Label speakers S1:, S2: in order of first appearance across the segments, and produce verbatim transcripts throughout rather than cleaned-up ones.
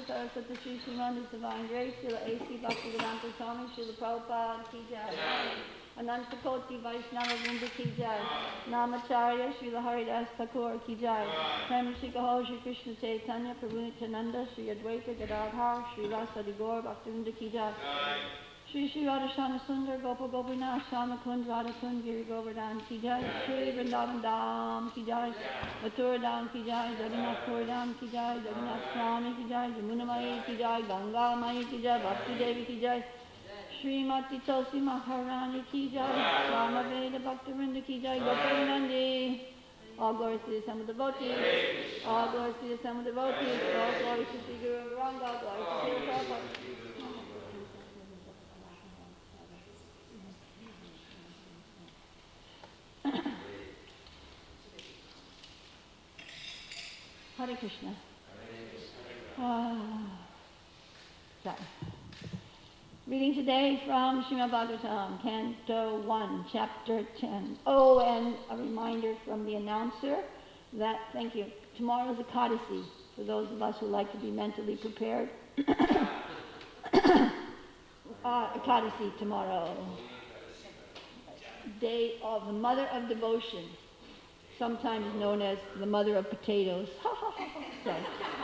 S1: Saraswati Sri Sriman, His Divine Grace, Srila A C Bhaktivedanta Swami, Srila Prabhupada Ki Jai, Ananta Koti Vaishnava Vrinda Ki Jai, Namacharya Srila Haridas Thakur Ki Jai, Prem Shri Kaho Shri Krishna Chaitanya, Prabhu Nityananda, Sri Advaita Gadadhar, Sri Rasa Digor Bhaktivinoda Ki Jai, Shri Shri Radhashana Sundar Gopa Gopinath Shama Kund Radha Kund Giri Govardhan Ki Jai, Shri Vrindavan Dham Ki Jai, Mathura Dham Ki Jai, Jagannath Puri Dham Ki Jai, Jagannath Swami Ki Jai, Jamuna Mai Ki Jai, Ganga Mai Ki Jai, Bhakti Devi Ki Jai, Srimati Tulsi Maharani Ki Jai, Rama Veda Bhaktivinoda Ki Jai, Gopavinandi. All glories to the assembled devotees, all glories to the assembled devotees, all glories to Sri Guru Gauranga, all glories to Sri Prabhupada. Hare Krishna. Uh, sorry. Reading today from Srimad Bhagavatam, Canto one, Chapter ten. Oh, and a reminder from the announcer that, thank you, tomorrow is Ekadasi, for those of us who like to be mentally prepared. uh, Ekadasi tomorrow. Day of the Mother of Devotion, sometimes known as the Mother of Potatoes. So,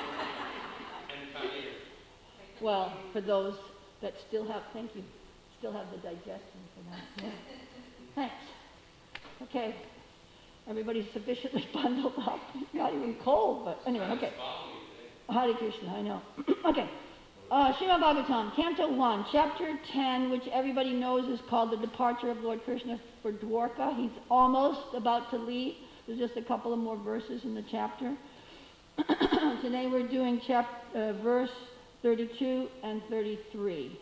S1: well, for those that still have, thank you, still have the digestion for that. Yeah. Thanks. Okay, everybody's sufficiently bundled up. Not even cold, but anyway, okay. Hare Krishna, I know. Okay. Uh, Srimad Bhagavatam, Canto one, Chapter ten, which everybody knows is called The Departure of Lord Krishna for Dwarka. He's almost about to leave. There's just a couple of more verses in the chapter. Today we're doing chap- uh, verse thirty-two and thirty-three.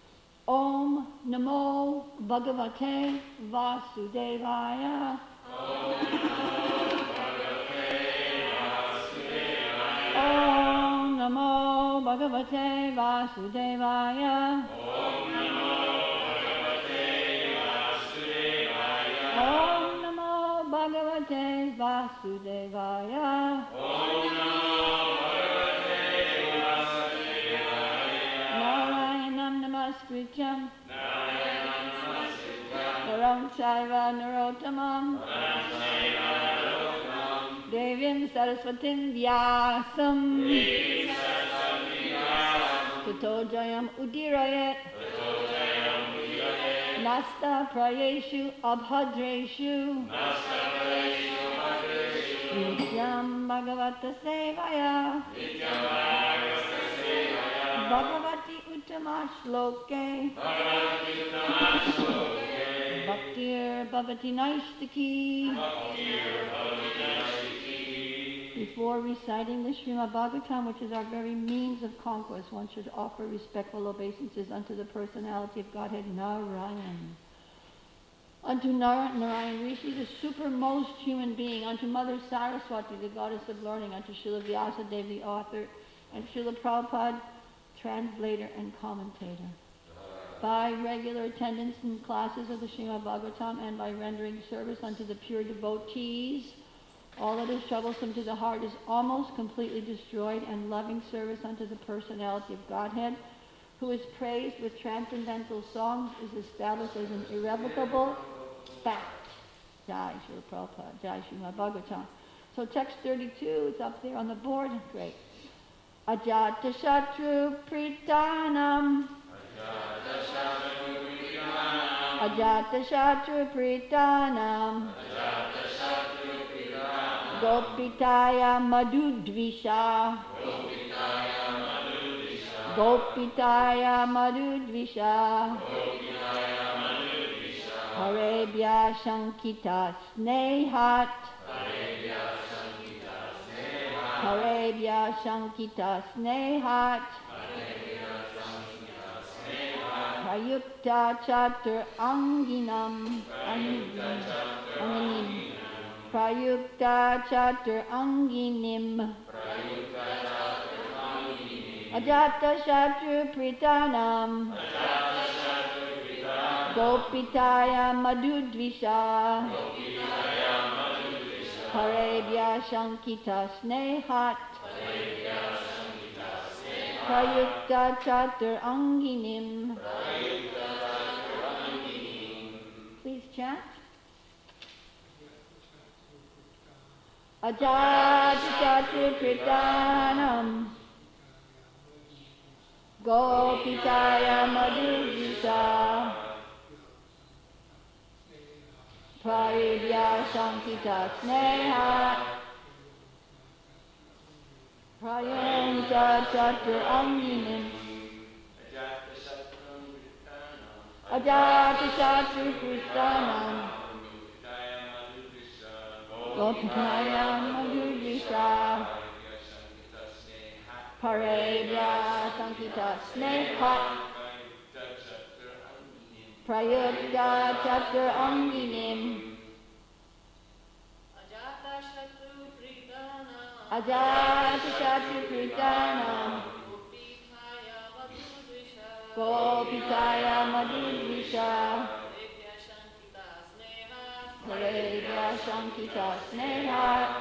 S1: Om Namo Bhagavate Vasudevaya.
S2: Om Namo Bhagavate Vasudevaya.
S1: Om Namo Bhagavate Vasudevaya.
S2: Om Namo Bhagavate Vasudevaya.
S1: Om Namo Bhagavate Vasudevaya.
S2: Om Namo Bhagavate Vasudevaya.
S1: Narayanam Namaskrityam.
S2: Narayanam Namaskrityam.
S1: Naram Chaiva Narottamam.
S2: Naram Chaiva Narottamam.
S1: Devim Saraswatim Vyasam.
S2: Devim Saraswatim Vyasam.
S1: Tato Jayam Udirayet.
S2: Tato Jayam Udirayet.
S1: Nasta Prayeshu Abhadreshu.
S2: Nasta Prayeshu Abhadreshu.
S1: Nityam Bhagavata Sevaya.
S2: Nityam Bhagavata Sevaya.
S1: Bhagavati Uttama Shloke.
S2: Bhagavati Uttama Shloke.
S1: Bhaktir Bhavati Naistaki.
S2: Bhaktir Bhavati Naistaki.
S1: Before reciting the Srimad Bhagavatam, which is our very means of conquest, one should offer respectful obeisances unto the personality of Godhead Narayan. Unto Nar- Narayan Rishi, the supermost human being, unto Mother Saraswati, the goddess of learning, unto Srila Vyasadeva, the author, and Srila Prabhupada, translator and commentator. By regular attendance in classes of the Srimad Bhagavatam and by rendering service unto the pure devotees, all that is troublesome to the heart is almost completely destroyed, and loving service unto the personality of Godhead, who is praised with transcendental songs, is established as an irrevocable fact. Jai Srila Prabhupada, Jai Srimad Bhagavatam. So text thirty-two, it's up there on the board. Great. Ajata Shatru Pritanam. Ajata Shatru Pritanam. Gopitaya Madhudvisha. Gopitaya Madhudvisha. Harebhya Shankita Snehat. Harebhya Shankita Snehat. Prayukta Chatur Anginam. Anginim. Prayukta Chatur Anginim. Ajata Shatru Pritanam. Gopitaya Madhudvisha. Harebhya Shankita Snehat. Prayukta Chatur Anginim. Please chant. Ajata Chatur Pritanam. Gopikaya Madhurisa. Praridya Sankita Sneha. Prayanta Chatur Anginim. Ajata Chatur Pritanam. Gopikaya Madhurisa. Parebhya Sankita Sneha. Prayukta Chatur Anginim. Ajata Chatur Pritanam. Gopikaya Madhurisa. Parebhya Sankita Sneha.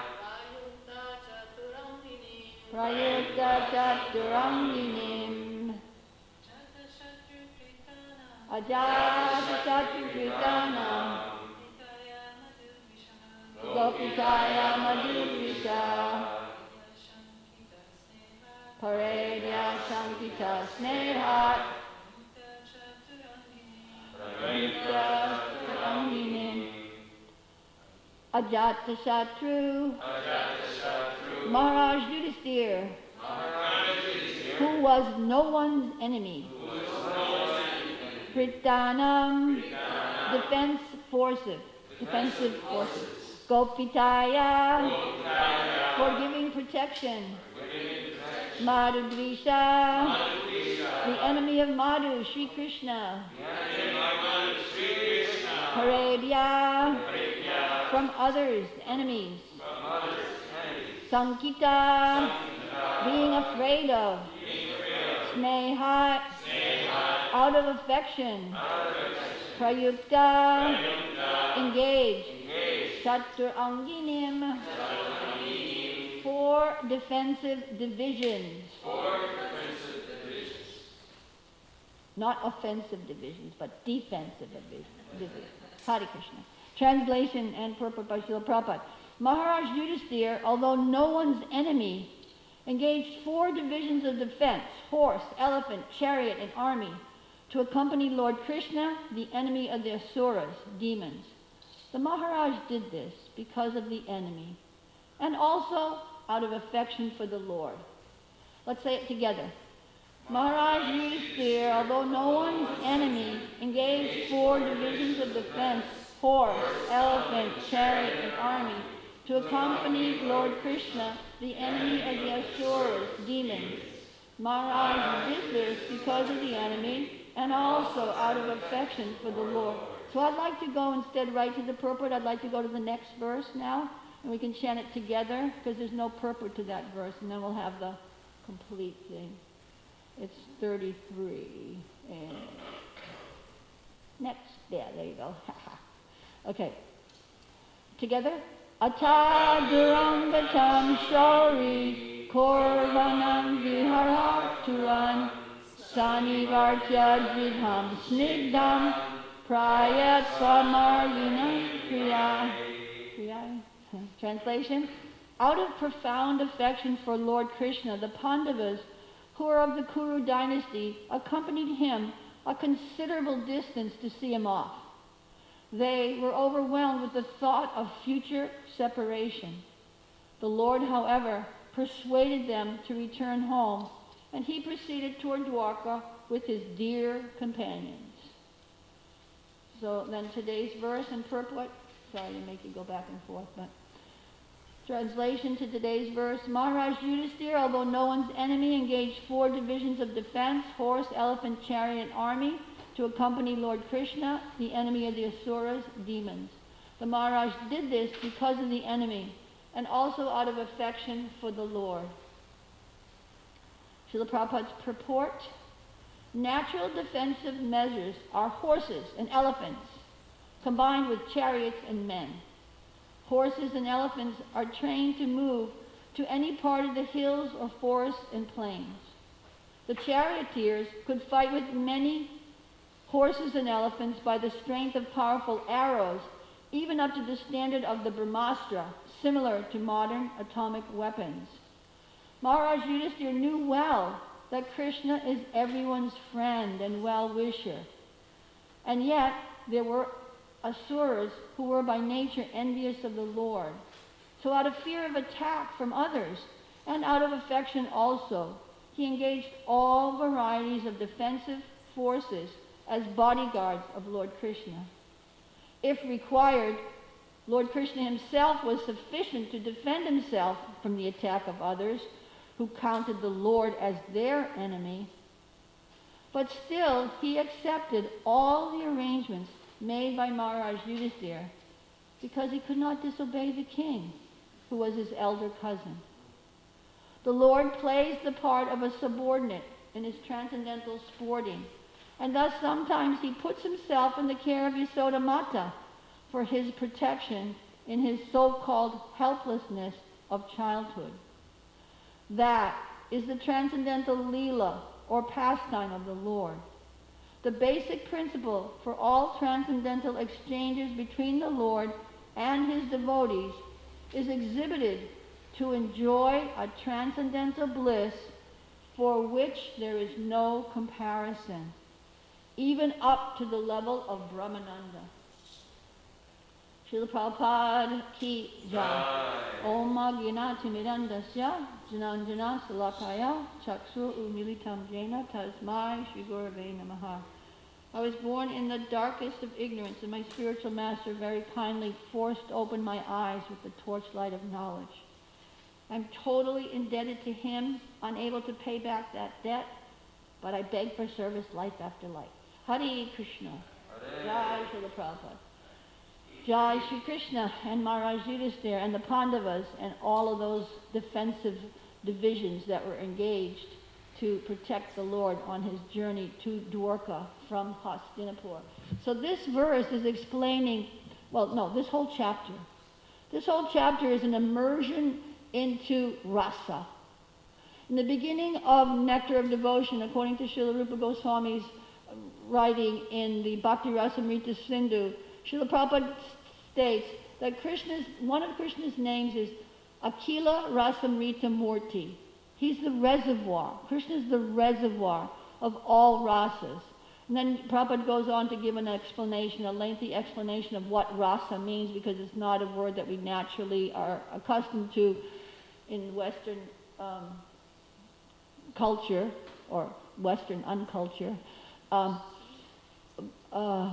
S1: Prayukta Chatur Anginim. Ajata Chatur Pritanam. Gopikaya Madhurisa. Parebhya Sankita Sneha. Prayukta Chatur Anginim. Ajatasattu, Maharaj Yudhisthira, who was no one's enemy. Pritanam, defense forces, defensive forces. Gopitaya, forgiving protection. Madhudvisha, the enemy of Madhu, Sri Krishna. Parebhya, from others, enemies. Sankita, being afraid of. Sneha, out of affection. Prayukta, engaged. Chatur Anginim, four defensive divisions. Not offensive divisions, but defensive divisions. Hare Krishna. Translation and purport by Srila Prabhupada. Maharaj Yudhisthira, although no one's enemy, engaged four divisions of defense, horse, elephant, chariot, and army, to accompany Lord Krishna, the enemy of the Asuras, demons. The Maharaj did this because of the enemy, and also out of affection for the Lord. Let's say it together. Maharaj Yudhisthira, although no one's enemy, engaged four divisions of defense, horse, elephant, chariot, and army, to accompany Lord Krishna, the enemy of the Asuras, demons. Maharaj did this because of the enemy, and also out of affection for the Lord. So I'd like to go instead right to the purport. I'd like to go to the next verse now, and we can chant it together, because there's no purport to that verse, and then we'll have the complete thing. It's thirty-three. And next, yeah, there you go. Okay. Together. Ata durangatam shori korvanam viharaturan sanivartya dvidham snigdam prayat samarginam kriya. Kriya. Translation. Out of profound affection for Lord Krishna, the Pandavas, who are of the Kuru dynasty, accompanied him a considerable distance to see him off. They were overwhelmed with the thought of future separation. The Lord, however, persuaded them to return home, and he proceeded toward Dwarka with his dear companions. So then today's verse and purport, sorry to make you go back and forth, but translation to today's verse. Maharaj Yudhisthira, although no one's enemy, engaged four divisions of defense, horse, elephant, chariot, and army, to accompany Lord Krishna, the enemy of the Asuras, demons. The Maharaj did this because of the enemy, and also out of affection for the Lord. Srila Prabhupada's purport. Natural defensive measures are horses and elephants, combined with chariots and men. Horses and elephants are trained to move to any part of the hills or forests and plains. The charioteers could fight with many horses and elephants by the strength of powerful arrows, even up to the standard of the Brahmastra, similar to modern atomic weapons. Maharaj Yudhisthira knew well that Krishna is everyone's friend and well-wisher. And yet, there were asuras who were by nature envious of the Lord. So out of fear of attack from others, and out of affection also, he engaged all varieties of defensive forces as bodyguards of Lord Krishna. If required, Lord Krishna himself was sufficient to defend himself from the attack of others who counted the Lord as their enemy. But still, he accepted all the arrangements made by Maharaj Yudhisthira because he could not disobey the king, who was his elder cousin. The Lord plays the part of a subordinate in his transcendental sporting, and thus sometimes he puts himself in the care of Yasodamata for his protection in his so-called helplessness of childhood. That is the transcendental Leela, or pastime of the Lord. The basic principle for all transcendental exchanges between the Lord and his devotees is exhibited to enjoy a transcendental bliss for which there is no comparison, even up to the level of Brahmananda. Srila Prabhupada ki jai. Om Gyanati Mirandasya Jananjana Salakaya Chaksur Umilitam Jena Tasmai Shri Gurave Namaha. I was born in the darkest of ignorance, and my spiritual master very kindly forced open my eyes with the torchlight of knowledge. I'm totally indebted to him, unable to pay back that debt, but I beg for service life after life. Hare Krishna. Jai Srila Prabhupada. Jai Shri Krishna and Maharaj Yudhisthira and the Pandavas and all of those defensive divisions that were engaged to protect the Lord on his journey to Dwarka from Hastinapur. So this verse is explaining, well, no, this whole chapter. This whole chapter is an immersion into rasa. In the beginning of Nectar of Devotion, according to Srila Rupa Goswami's writing in the Bhakti Rasamrita Sindhu, Srila Prabhupada states that Krishna's, one of Krishna's names is Akila Rasamrita Murti. He's the reservoir. Krishna is the reservoir of all rasas. And then Prabhupada goes on to give an explanation, a lengthy explanation of what rasa means, because it's not a word that we naturally are accustomed to in Western um, culture, or Western unculture. Um, uh,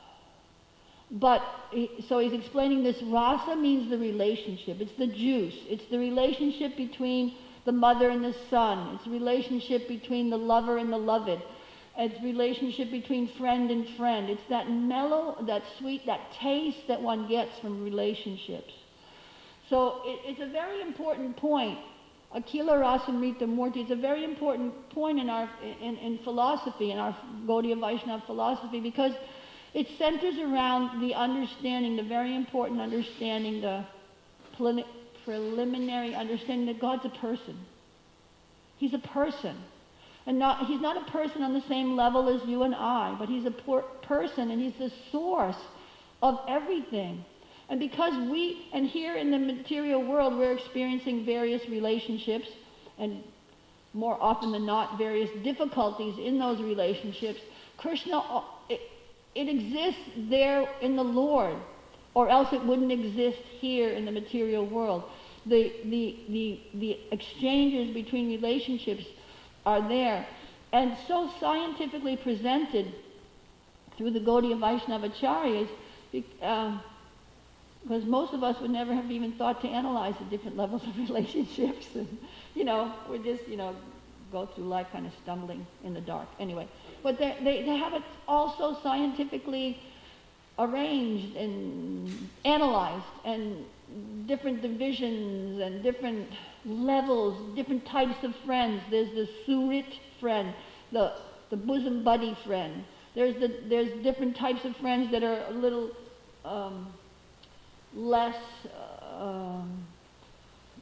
S1: but, he, so he's explaining this rasa means the relationship. It's the juice. It's the relationship between the mother and the son. It's the relationship between the lover and the loved. It's relationship between friend and friend. It's that mellow, that sweet, that taste that one gets from relationships. So it, it's a very important point. Akila Rasamrita Murti, it's a very important point in our in, in philosophy, in our Gaudiya Vaishnava philosophy, because it centers around the understanding, the very important understanding, the plen- preliminary understanding that God's a person. He's a person. And not, he's not a person on the same level as you and I, but he's a por- person, and he's the source of everything. And because we, and here in the material world, we're experiencing various relationships, and more often than not, various difficulties in those relationships. Krishna, it, it exists there in the Lord, or else it wouldn't exist here in the material world. The, the, the, the exchanges between relationships are there, and so scientifically presented through the Gaudiya Vaishnava Acharyas, um, because most of us would never have even thought to analyze the different levels of relationships. And, you know, we're just, you know, go through life kind of stumbling in the dark. Anyway, but they, they, they have it also scientifically arranged and analyzed, and different divisions and different levels, different types of friends. There's the surit friend, the, the bosom buddy friend. There's, the, there's different types of friends that are a little... Um, less uh, um,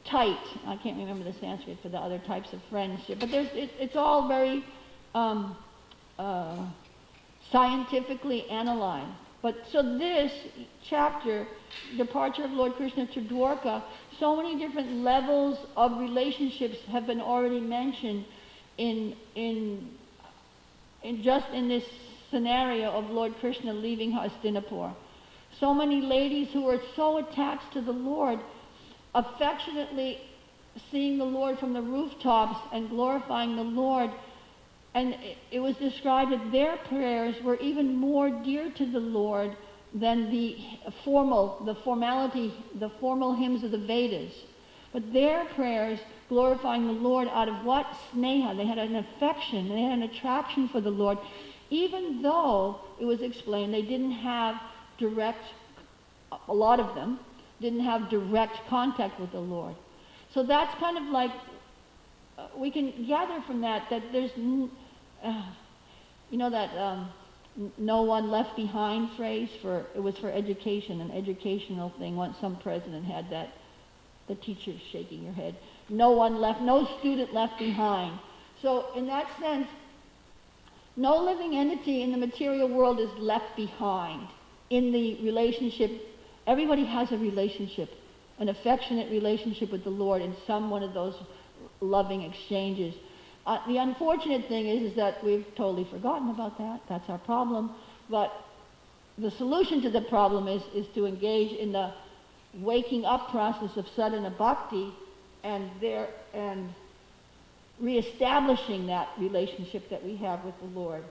S1: tight. I can't remember the Sanskrit for the other types of friendship, but there's it, it's all very um, uh, scientifically analyzed. But so this chapter, Departure of Lord Krishna to Dwarka, so many different levels of relationships have been already mentioned in in in just in this scenario of Lord Krishna leaving Hastinapur. So many ladies who were so attached to the Lord, affectionately seeing the Lord from the rooftops and glorifying the Lord. And it was described that their prayers were even more dear to the Lord than the formal, the formality, the formal hymns of the Vedas. But their prayers glorifying the Lord out of what? Sneha. They had an affection, they had an attraction for the Lord, even though it was explained they didn't have direct, a lot of them, didn't have direct contact with the Lord. So that's kind of like, uh, we can gather from that that there's, uh, you know that um, no one left behind phrase for, it was for education, an educational thing. Once some president had that, the teacher's shaking your head. No one left, no student left behind. So in that sense, no living entity in the material world is left behind in the relationship. Everybody has a relationship, an affectionate relationship with the Lord in some one of those loving exchanges. Uh, the unfortunate thing is, is that we've totally forgotten about that. That's our problem. But the solution to the problem is, is to engage in the waking up process of sadhana bhakti and there and reestablishing that relationship that we have with the Lord.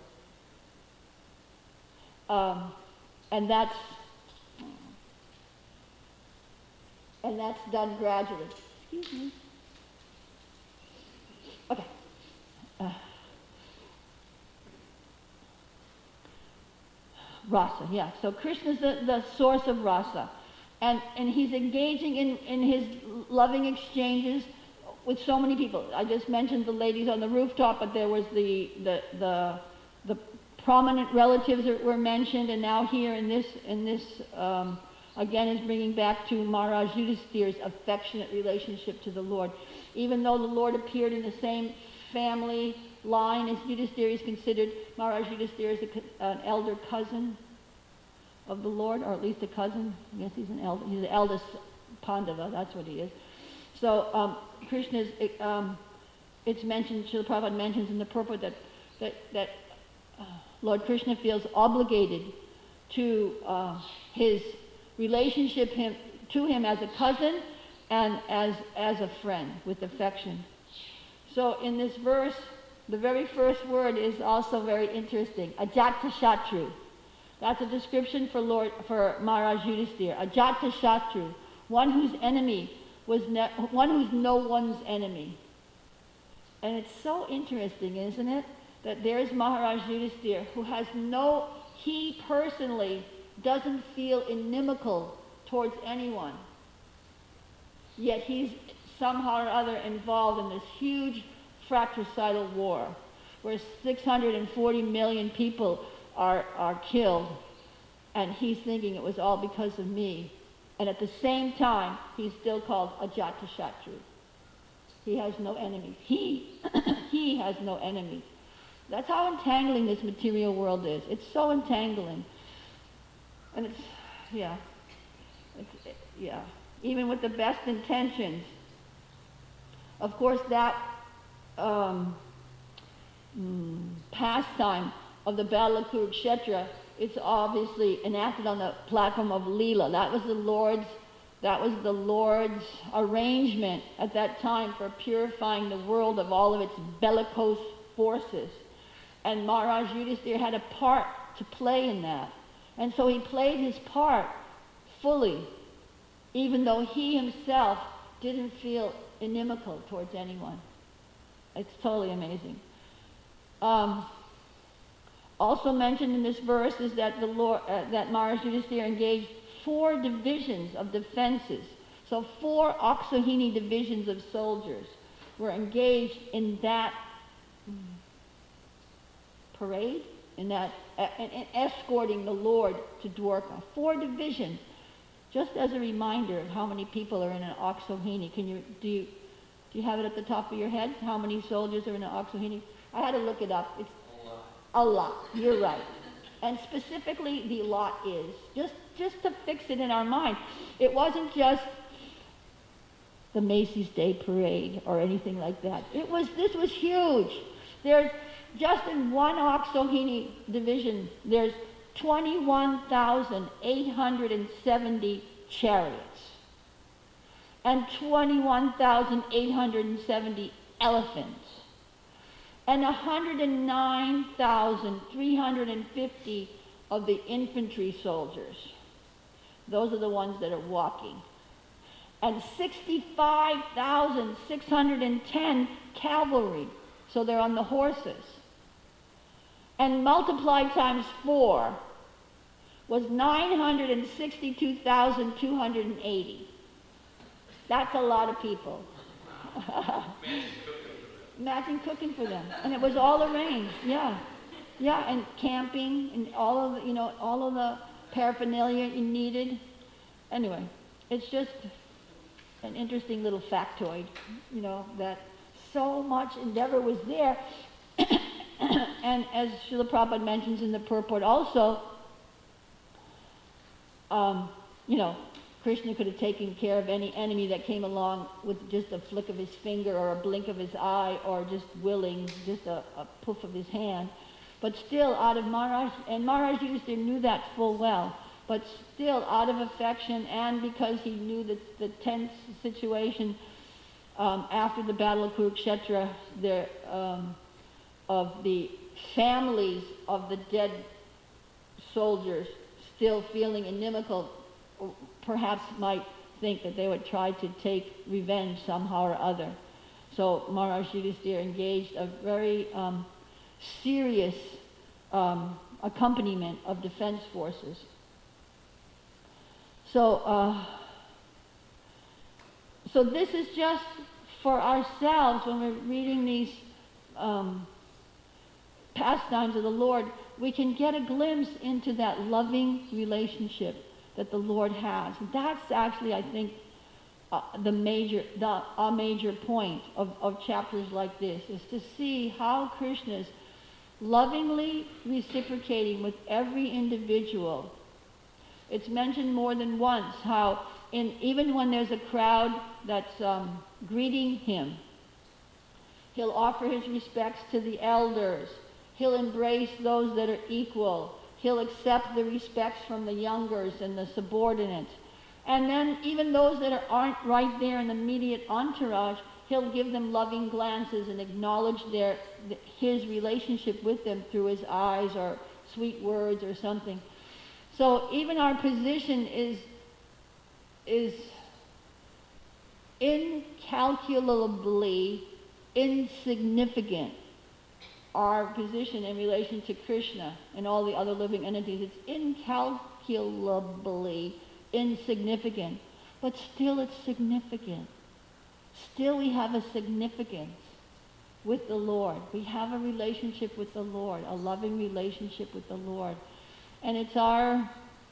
S1: Um, and that's and that's done gradually. Excuse me. Okay. Uh, rasa, yeah. So Krishna's the, the source of rasa. And, and he's engaging in, in his loving exchanges with so many people. I just mentioned the ladies on the rooftop, but there was the, the, the, the prominent relatives that were mentioned, and now here in this, in this um, again is bringing back to Maharaj Yudhisthira's affectionate relationship to the Lord. Even though the Lord appeared in the same family line as Yudhisthira, is considered, Maharaj Yudhisthira is a, an elder cousin of the Lord, or at least a cousin. I guess he's an elder. He's the eldest Pandava. That's what he is. So um, Krishna's. Um, it's mentioned. Srila Prabhupada mentions in the purport that that that uh, Lord Krishna feels obligated to uh, his relationship him to him as a cousin and as as a friend with affection. So in this verse, the very first word is also very interesting. Ajata Shatru. That's a description for Lord, for Maharaj Yudhisthira. Ajata Shatru, one whose enemy was ne- one who's no one's enemy. And it's so interesting, isn't it, that there's Maharaj Yudhisthira who has no, he personally doesn't feel inimical towards anyone. Yet he's somehow or other involved in this huge fratricidal war where six hundred forty million people Are, are killed, and he's thinking it was all because of me. And at the same time, he's still called Ajata Shatru. He has no enemies. He, he has no enemies. That's how entangling this material world is. It's so entangling. And it's, yeah, it's, it, yeah. Even with the best intentions. Of course, that um, mm, pastime of the Battle of Kurukshetra, it's obviously enacted on the platform of Leela. That was the Lord's, that was the Lord's arrangement at that time for purifying the world of all of its bellicose forces. And Maharaj Yudhisthira had a part to play in that. And so he played his part fully, even though he himself didn't feel inimical towards anyone. It's totally amazing. Um, Also mentioned in this verse is that the Lord, uh, that Maharaj Yudhisthira engaged four divisions of defenses. So four Akshauhini divisions of soldiers were engaged in that parade, in that, uh, in, in escorting the Lord to Dwarka. Four divisions. just as a reminder of how many people are in an Oxohini. Can you do you do you have it at the top of your head? How many soldiers are in an Oxohini? I had to look it up. It's a lot. You're right. And specifically, the lot is just just to fix it in our mind. It wasn't just the Macy's Day Parade or anything like that. It was this was huge. There's just in one Oxohini division, there's twenty-one thousand eight hundred seventy chariots and twenty-one thousand eight hundred seventy elephants and one hundred nine thousand three hundred fifty of the infantry soldiers. Those are the ones that are walking. And sixty-five thousand six hundred ten cavalry, so they're on the horses. And multiplied times four was nine hundred sixty-two thousand two hundred eighty. That's a lot of people. Imagine cooking for them. And it was all arranged, yeah. Yeah, and camping and all of the, you know, all of the paraphernalia you needed. Anyway, it's just an interesting little factoid, you know, that so much endeavor was there. And as Srila Prabhupada mentions in the purport also, um, you know, Krishna could have taken care of any enemy that came along with just a flick of his finger or a blink of his eye or just willing, just a, a poof of his hand. But still, out of Maharaj, and Maharaj Yudhisthira knew that full well, but still out of affection and because he knew that the tense situation um, after the Battle of Kurukshetra, there, um, of the families of the dead soldiers still feeling inimical, perhaps might think that they would try to take revenge somehow or other. So Maharaj Yudhisthira engaged a very um, serious um, accompaniment of defense forces. So, uh, so this is just for ourselves when we're reading these um, pastimes of the Lord, we can get a glimpse into that loving relationship that the Lord has. That's actually, I think, uh, the major, the a major point of, of chapters like this, is to see how Krishna is lovingly reciprocating with every individual. It's mentioned more than once how, in, even when there's a crowd that's um, greeting him, he'll offer his respects to the elders. He'll embrace those that are equal. He'll accept the respects from the youngers and the subordinates. And then even those that are, aren't right there in the immediate entourage, he'll give them loving glances and acknowledge their, his relationship with them through his eyes or sweet words or something. So even our position is, is incalculably insignificant. Our position in relation to Krishna and all the other living entities, it's incalculably insignificant, but still it's significant. Still we have a significance with the Lord. We have a relationship with the Lord, a loving relationship with the Lord. And it's our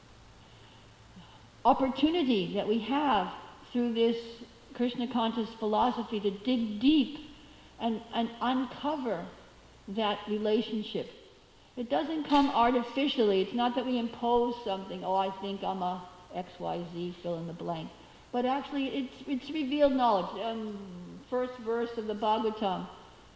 S1: opportunity that we have through this Krishna conscious philosophy to dig deep and, and uncover that relationship. It doesn't come artificially. It's not that we impose something, oh, I think I'm a X Y Z, fill in the blank. But actually, it's, it's revealed knowledge. Um, first verse of the Bhagavatam,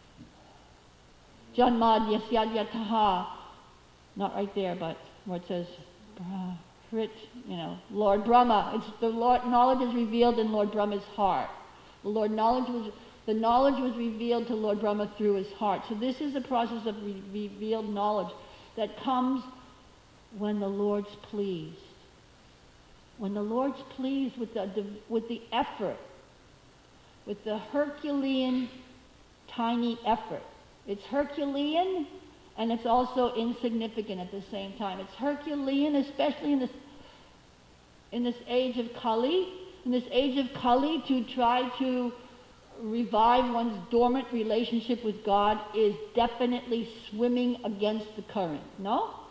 S1: Janmad Yasyadhyataha, not right there, but where it says, Hrit, you know, Lord Brahma. It's the Lord, knowledge is revealed in Lord Brahma's heart. The Lord knowledge was The knowledge was revealed to Lord Brahma through his heart. So this is a process of re- revealed knowledge that comes when the Lord's pleased. When the Lord's pleased with the, with the effort, with the Herculean tiny effort. It's Herculean and it's also insignificant at the same time. It's Herculean, especially in this, in this age of Kali, in this age of Kali, to try to revive one's dormant relationship with God is definitely swimming against the current, no?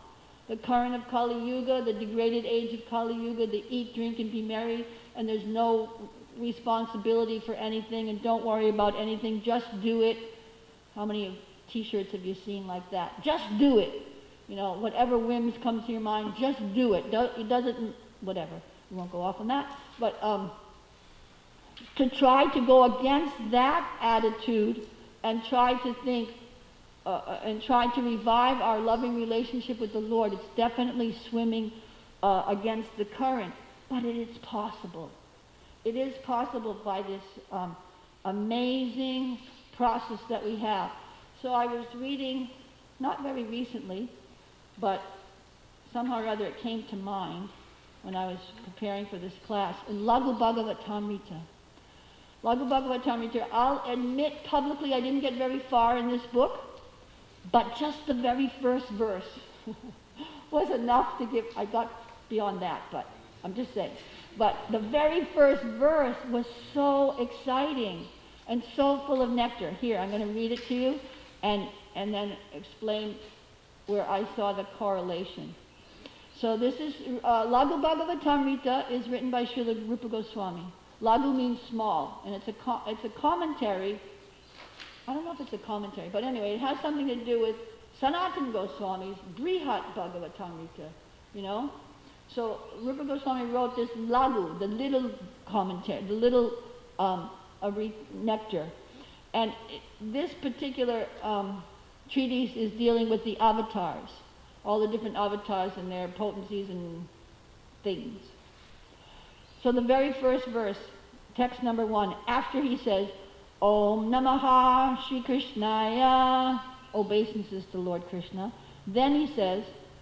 S1: the current of Kali Yuga, the degraded age of Kali Yuga, the eat, drink, and be merry, and there's no responsibility for anything, and don't worry about anything, just do it. How many t-shirts have you seen like that? Just do it. You know, whatever whims come to your mind, just do it. Do, it doesn't, whatever. We won't go off on that. But um, to try to go against that attitude and try to think uh, and try to revive our loving relationship with the Lord, it's definitely swimming uh, against the current. But it is possible. It is possible by this um, amazing process that we have. So I was reading, not very recently, but somehow or other it came to mind when I was preparing for this class, in Laghu Bhagavatamrita. Laghu Bhagavatamrita, I'll admit publicly I didn't get very far in this book, but just the very first verse was enough to give, I got beyond that, but I'm just saying. But the very first verse was so exciting and so full of nectar. Here, I'm going to read it to you and, and then explain where I saw the correlation. So this is, uh, Laghu Bhagavatamrita is written by Srila Rupa Goswami. Laghu means small, and it's a, co- it's a commentary. I don't know if it's a commentary, but anyway, it has something to do with Sanatana Goswami's Brihat Bhagavatamrita, you know? So Rupa Goswami wrote this Laghu, the little commentary, the little um, a nectar. And it, this particular um, treatise is dealing with the avatars, all the different avatars and their potencies and things. So the very first verse, text number one, after he says, Om Namaha Shri Krishnaya, obeisances to Lord Krishna, then he says,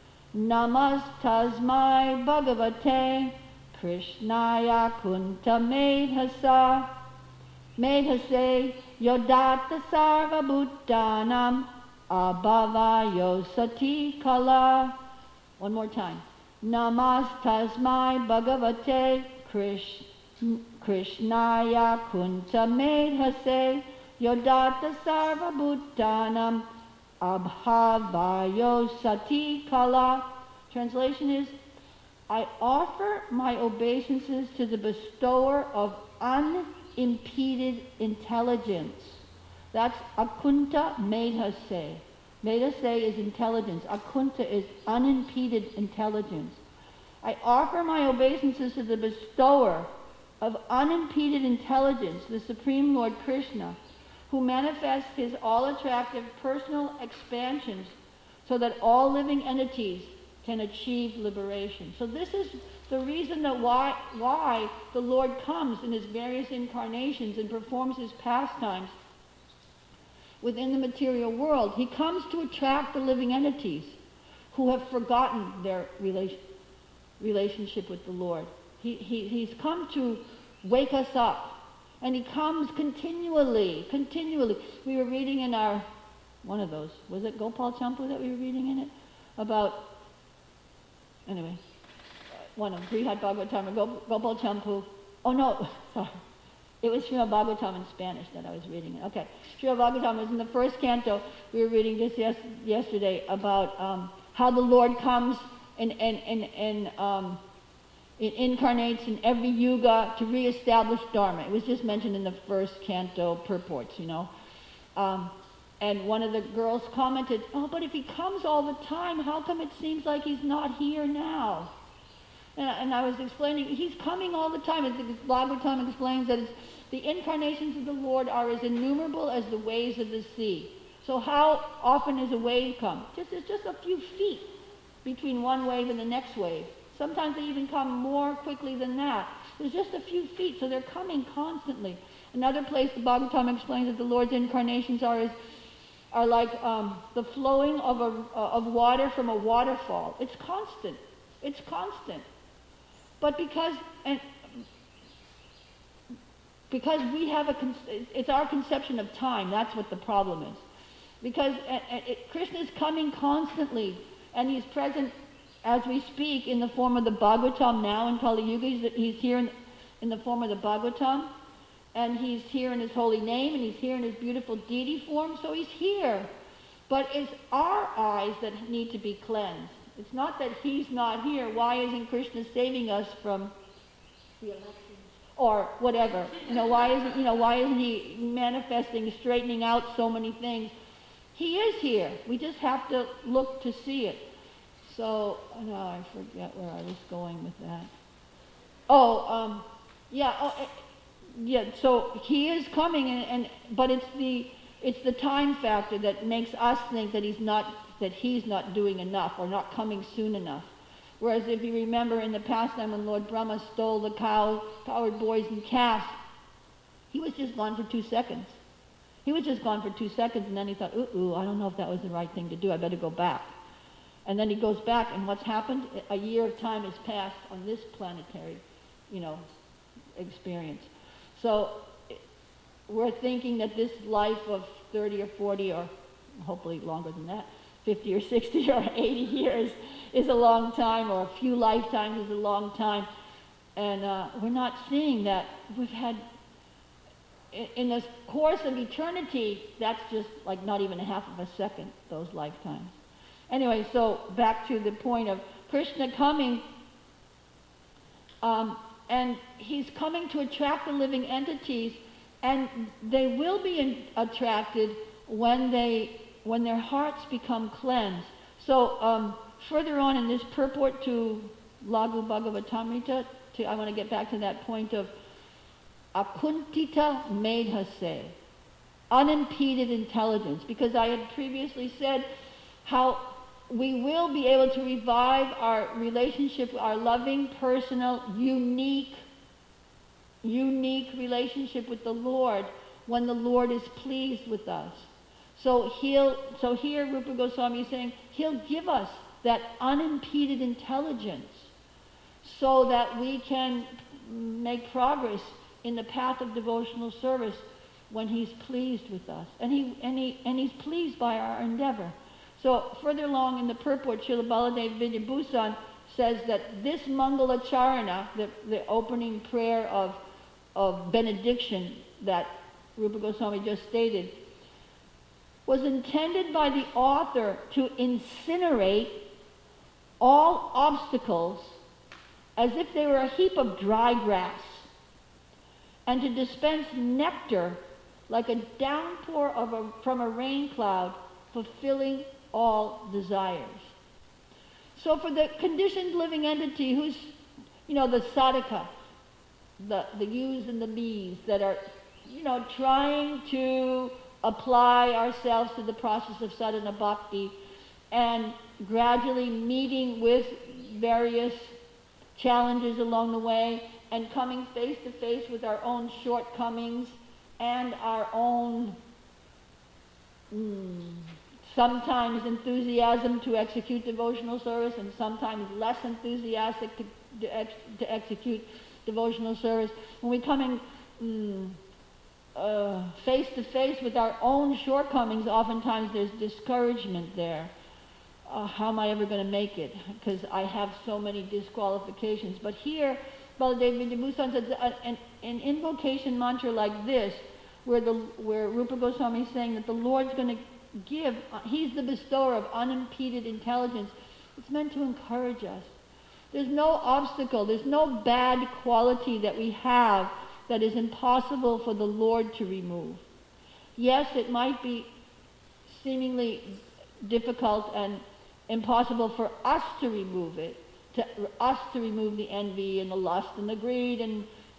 S1: Namastasmai Bhagavate Krishnaya Kunta Medhasa Medhase Yodata Sarva Bhuttanam Abhavayo Sati Kala. One more time. Namastasmai Bhagavate Krish, Krishnaya Kunta Medhase Yodata Sarva Bhuttanam Abhavayo Sati Kala. Translation is, I offer my obeisances to the bestower of unimpeded intelligence. That's Akunta Medhase. Medhase is intelligence. Akunta is unimpeded intelligence. I offer my obeisances to the bestower of unimpeded intelligence, the Supreme Lord Krishna, who manifests his all-attractive personal expansions so that all living entities can achieve liberation. So this is the reason that why, why the Lord comes in his various incarnations and performs his pastimes within the material world. He comes to attract the living entities who have forgotten their relation, relationship with the Lord. He, he, he's come to wake us up. And he comes continually, continually. We were reading in our, one of those, was it Gopal Champu that we were reading in it? About, anyway, one of them, Brihat Bhagavatam, Gopal Champu. Oh no, sorry. It was Srimad Bhagavatam in Spanish that I was reading it. Okay, Srimad Bhagavatam was in the first canto. We were reading just yes, yesterday about um, how the Lord comes and, and, and, and um, it incarnates in every yuga to reestablish Dharma. It was just mentioned in the first canto purports, you know. Um, and one of the girls commented, oh, but if he comes all the time, how come it seems like he's not here now? And, and I was explaining, he's coming all the time. As Bhagavatam explains that it's, the incarnations of the Lord are as innumerable as the waves of the sea. So how often does a wave come? Just, it's just a few feet between one wave and the next wave. Sometimes they even come more quickly than that. There's just a few feet, so they're coming constantly. Another place the Bhagavatam explains that the Lord's incarnations are is, are like um, the flowing of, a, uh, of water from a waterfall. It's constant. It's constant. But because and because we have a, it's our conception of time. That's what the problem is. Because uh, it, Krishna is coming constantly, and he's present as we speak in the form of the Bhagavatam now in Kali Yuga. He's, he's here in, in the form of the Bhagavatam, and he's here in his holy name, and he's here in his beautiful deity form, so he's here. But it's our eyes that need to be cleansed. It's not that he's not here. Why isn't Krishna saving us from the elections or whatever? You know, why isn't, you know, why isn't he manifesting, straightening out so many things? He is here. We just have to look to see it. So, oh no, I forget where I was going with that. Oh, um, yeah, oh, eh, yeah. So he is coming, and, and but it's the it's the time factor that makes us think that he's not that he's not doing enough or not coming soon enough. Whereas if you remember in the past time when Lord Brahma stole the cow, powered boys and calves, he was just gone for two seconds. He was just gone for two seconds, and then he thought, ooh, ooh, I don't know if that was the right thing to do. I better go back. And then he goes back, and what's happened? A year of time has passed on this planetary, you know, experience. So we're thinking that this life of thirty or forty, or hopefully longer than that, fifty or sixty or eighty years is a long time, or a few lifetimes is a long time. And uh, we're not seeing that. We've had, in the course of eternity, that's just like not even a half of a second, those lifetimes. Anyway, so back to the point of Krishna coming, um, and he's coming to attract the living entities, and they will be in, attracted when they when their hearts become cleansed. So um, further on in this purport to Laghu Bhagavatamrita, to, I want to get back to that point of akuntita medhase, unimpeded intelligence, because I had previously said how we will be able to revive our relationship, our loving, personal, unique, unique relationship with the Lord when the Lord is pleased with us. So he'll, so here Rupa Goswami is saying he'll give us that unimpeded intelligence so that we can make progress in the path of devotional service when he's pleased with us. And he and he and he's pleased by our endeavor. So further along in the purport, Srila Baladev Vidyabhusan says that this Mangala Charana, the, the opening prayer of, of benediction that Rupa Goswami just stated, was intended by the author to incinerate all obstacles as if they were a heap of dry grass, and to dispense nectar like a downpour of a, from a rain cloud, fulfilling all desires. So for the conditioned living entity who's, you know, the sadhaka, the, the yous and the me's that are, you know, trying to apply ourselves to the process of sadhana bhakti and gradually meeting with various challenges along the way and coming face to face with our own shortcomings and our own mm, sometimes enthusiasm to execute devotional service and sometimes less enthusiastic to, to, ex, to execute devotional service. When we come in mm, uh, face to face with our own shortcomings, oftentimes there's discouragement there. Uh, how am I ever going to make it? Because I have so many disqualifications. But here, Baladev Vidyabhusan says an, an invocation mantra like this, where the where Rupa Goswami is saying that the Lord's going to give, uh, he's the bestower of unimpeded intelligence. It's meant to encourage us. There's no obstacle, there's no bad quality that we have that is impossible for the Lord to remove. Yes, it might be seemingly difficult and impossible for us to remove it, to us to remove the envy and the lust and the greed and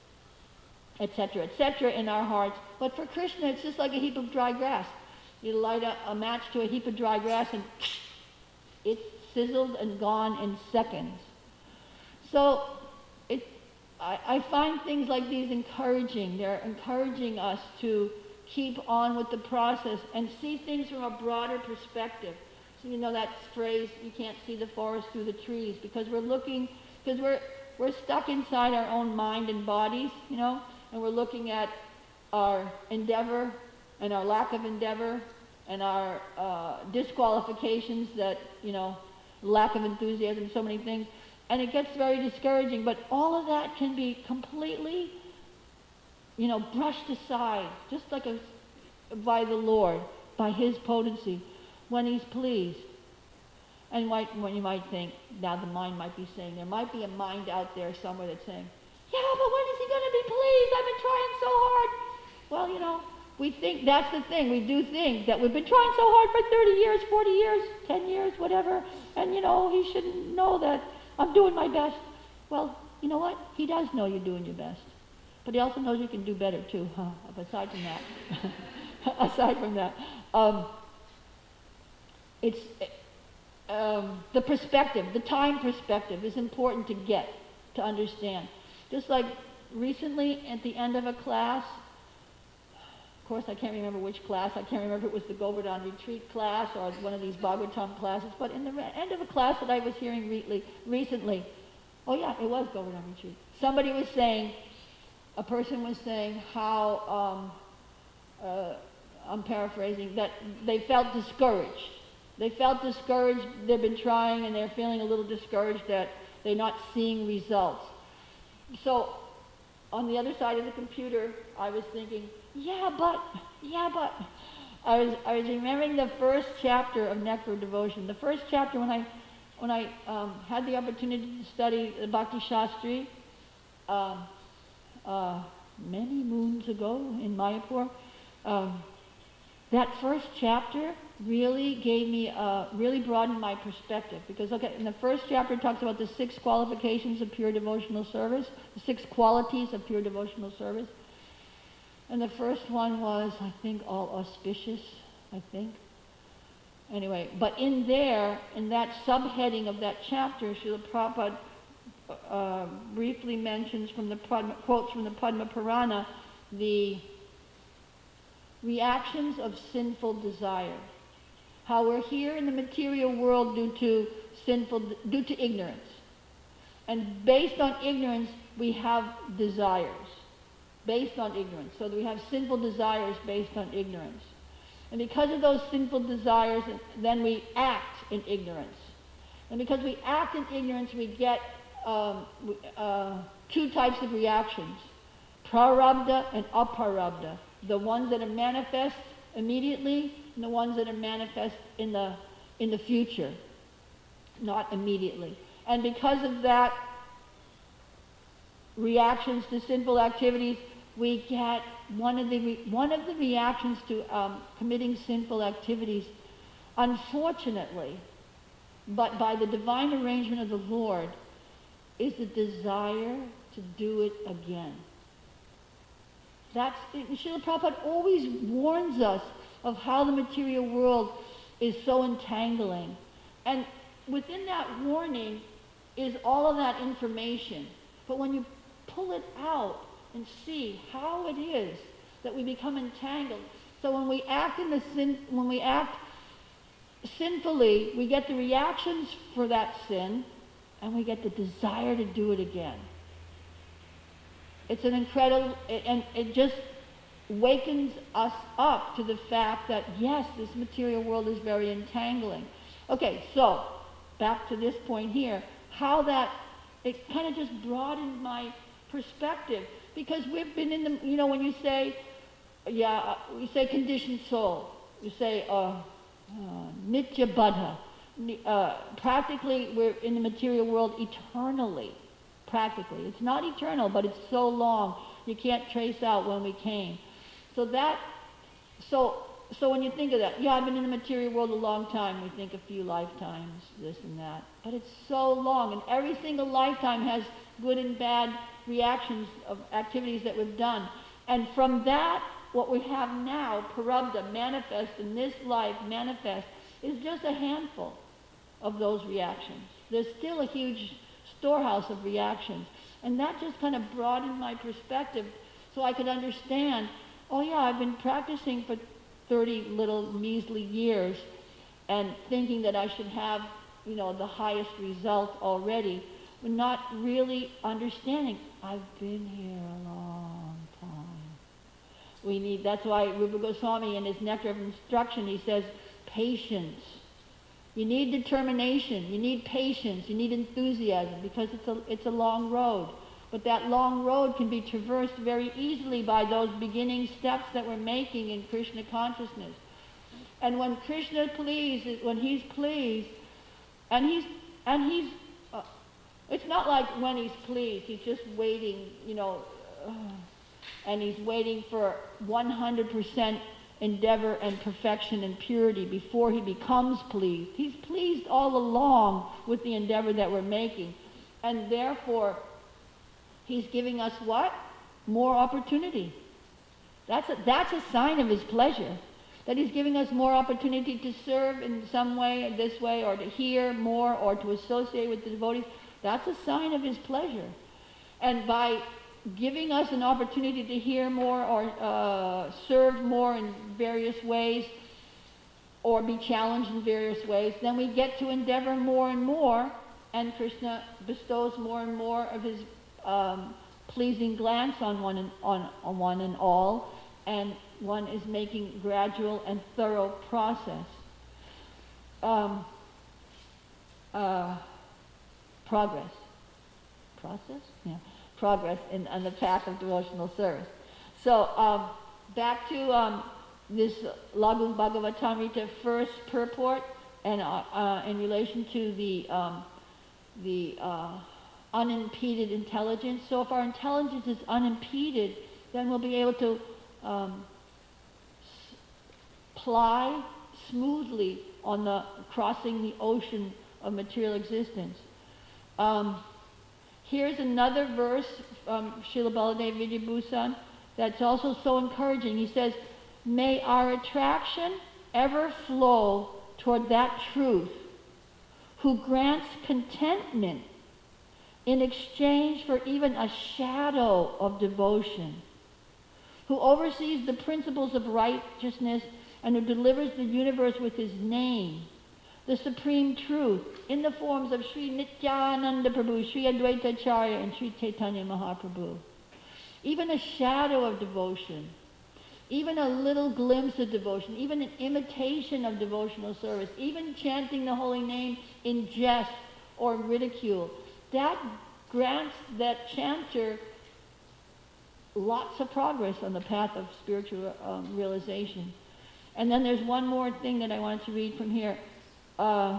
S1: et cetera, et cetera in our hearts. But for Krishna, it's just like a heap of dry grass. You light a, a match to a heap of dry grass and it's sizzled and gone in seconds. So it, I, I find things like these encouraging. They're encouraging us to keep on with the process and see things from a broader perspective. So you know that phrase, you can't see the forest through the trees, because we're looking, because we're we're stuck inside our own mind and bodies, you know, and we're looking at our endeavor and our lack of endeavor and our uh, disqualifications, that, you know, lack of enthusiasm, so many things, and it gets very discouraging. But all of that can be completely, you know, brushed aside, just like a, by the Lord, by His potency, when He's pleased. And might, when you might think, now the mind might be saying, there might be a mind out there somewhere that's saying, yeah, but when is he going to be pleased? I've been trying so hard. Well, you know, we think, that's the thing, we do think that we've been trying so hard for thirty years, forty years, ten years, whatever, and you know, he shouldn't know that I'm doing my best. Well, you know what? He does know you're doing your best. But he also knows you can do better too, huh? Aside from that. Aside from that. Um, it's, um, the perspective, the time perspective is important to get, to understand. Just like recently at the end of a class, of course, I can't remember which class. I can't remember if it was the Govardhan retreat class or one of these Bhagavatam classes. But in the re- end of a class that I was hearing re- recently, oh yeah, it was Govardhan retreat. Somebody was saying, a person was saying how, um, uh, I'm paraphrasing, that they felt discouraged. They felt discouraged. They've been trying and they're feeling a little discouraged that they're not seeing results. So on the other side of the computer, I was thinking, yeah, but, yeah, but. I was, I was remembering the first chapter of Nectar of Devotion. The first chapter when I, when I um, had the opportunity to study the Bhakti Shastri uh, uh, many moons ago in Mayapur. Um, that first chapter really gave me, uh, really broadened my perspective. Because, okay, in the first chapter it talks about the six qualifications of pure devotional service, the six qualities of pure devotional service. And the first one was, I think, all auspicious, I think. Anyway, but in there, in that subheading of that chapter, Srila Prabhupada uh, briefly mentions from the Padma, quotes from the Padma Purana, the reactions of sinful desire. How we're here in the material world due to sinful, due to ignorance. And based on ignorance, we have desires. Based on ignorance. So that we have sinful desires based on ignorance. And because of those sinful desires, then we act in ignorance. And because we act in ignorance, we get um, uh, two types of reactions. Prarabdha and aparabdha. The ones that are manifest immediately and the ones that are manifest in the, in the future. Not immediately. And because of that, reactions to sinful activities, we get one of the re- one of the reactions to um, committing sinful activities, unfortunately, but by the divine arrangement of the Lord, is the desire to do it again. That's Srila Prabhupada always warns us of how the material world is so entangling, and within that warning is all of that information. But when you pull it out and see how it is that we become entangled. So when we act in the sin, when we act sinfully, we get the reactions for that sin, and we get the desire to do it again. It's an incredible, and it just wakens us up to the fact that yes, this material world is very entangling. Okay, so back to this point here, how that it kind of just broadened my perspective, because we've been in the, you know, when you say, yeah, we say conditioned soul, you say uh, uh, nitya baddha, uh, practically we're in the material world eternally, practically. It's not eternal, but it's so long, you can't trace out when we came. So that, so, so when you think of that, yeah, I've been in the material world a long time, we think a few lifetimes, this and that, but it's so long, and every single lifetime has good and bad reactions of activities that we've done. And from that, what we have now, parabdha, manifest in this life, manifest, is just a handful of those reactions. There's still a huge storehouse of reactions. And that just kind of broadened my perspective so I could understand, oh yeah, I've been practicing for thirty little measly years and thinking that I should have, you know, the highest result already, but not really understanding I've been here a long time. We need, that's why Rupa Goswami in his Nectar of Instruction, he says, patience. You need determination, you need patience, you need enthusiasm, because it's a, it's a long road. But that long road can be traversed very easily by those beginning steps that we're making in Krishna consciousness. And when Krishna pleases, when he's pleased, And he's, and he's, uh, it's not like when he's pleased, he's just waiting, you know, uh, and he's waiting for one hundred percent endeavor and perfection and purity before he becomes pleased. He's pleased all along with the endeavor that we're making. And therefore, he's giving us what? More opportunity. That's a, that's a sign of his pleasure. That he's giving us more opportunity to serve in some way, this way, or to hear more, or to associate with the devotees. That's a sign of his pleasure. And by giving us an opportunity to hear more or uh, serve more in various ways, or be challenged in various ways, then we get to endeavor more and more, and Krishna bestows more and more of his um, pleasing glance on one and on, on one and all, and one is making gradual and thorough process. Um, uh, progress. Process? Yeah. Progress in, on the path of devotional service. So, um, back to um, this Lagu Bhagavatamrita first purport, and uh, uh, in relation to the, um, the uh, unimpeded intelligence. So if our intelligence is unimpeded, then we'll be able to um, ply smoothly on the crossing the ocean of material existence. Um, here's another verse from Srila Baladev Vidyabhushan that's also so encouraging. He says, "May our attraction ever flow toward that truth who grants contentment in exchange for even a shadow of devotion, who oversees the principles of righteousness and who delivers the universe with his name, the supreme truth, in the forms of Sri Nityananda Prabhu, Sri Advaita Acharya, and Sri Chaitanya Mahaprabhu. Even a shadow of devotion, even a little glimpse of devotion, even an imitation of devotional service, even chanting the holy name in jest or ridicule, that grants that chanter lots of progress on the path of spiritual um, realization." And then there's one more thing that I wanted to read from here. Uh,